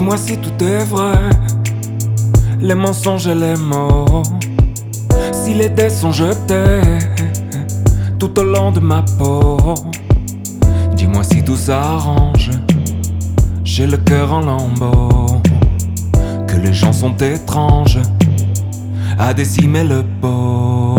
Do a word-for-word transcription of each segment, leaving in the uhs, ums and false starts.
Dis-moi si tout est vrai, les mensonges et les mots. Si les dés sont jetés tout au long de ma peau. Dis-moi si tout s'arrange, j'ai le cœur en lambeaux. Que les gens sont étranges à décimer le beau.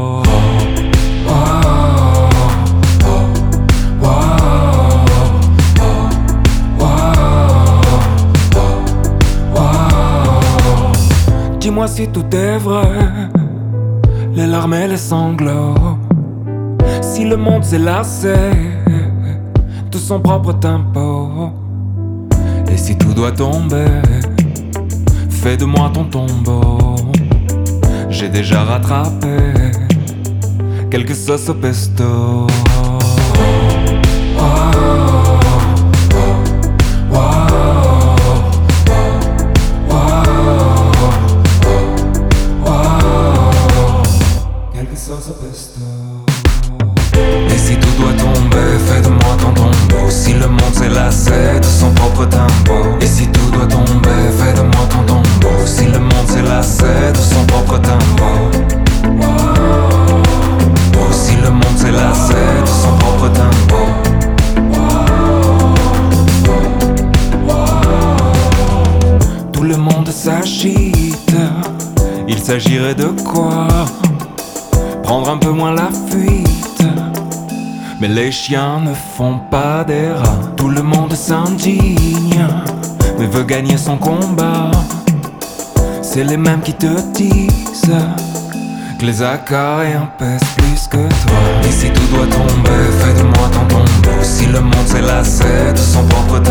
Dis-moi si tout est vrai, les larmes et les sanglots. Si le monde s'est lassé de son propre tempo. Et si tout doit tomber, fais de moi ton tombeau. J'ai déjà rattrapé quelques sauces au pesto. Et si tout doit tomber, fais de moi ton tombeau. Si le monde s'est lassé de son propre tempo. Et si tout doit tomber, fais de moi ton tombeau. Si le monde s'est lassé de son propre tempo. Oh, si le monde s'est lassé de son propre tempo. Tout le monde s'agite, il s'agirait de quoi? Prendre un peu moins la fuite. Mais les chiens ne font pas des rats. Tout le monde s'indigne, mais veut gagner son combat. C'est les mêmes qui te disent que les acariens pèsent plus que toi. Et si tout doit tomber, fais de moi ton tombeau. Si le monde s'est lassé de son propre